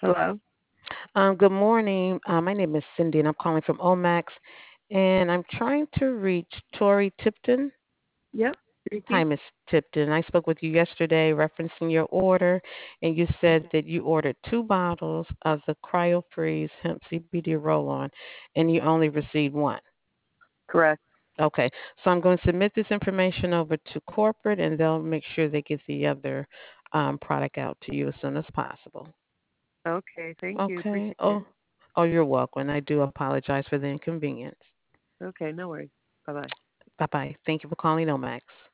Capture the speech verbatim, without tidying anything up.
Hello? Um, good morning. Uh, my name is Cindy, and I'm calling from Omax, and I'm trying to reach Tori Tipton. Yep, Hi, speaking. Miss Tipton. I spoke with you yesterday referencing your order, and you said that you ordered two bottles of the Cryo Freeze Hemp C B D roll-on, and you only received one. Correct. Okay, so I'm going to submit this information over to corporate, and they'll make sure they get the other um, product out to you as soon as possible. Okay, thank you. Okay. Appreciate it. Oh, oh, you're welcome. I do apologize for the inconvenience. Okay, no worries. Bye bye. Bye bye. Thank you for calling Omax.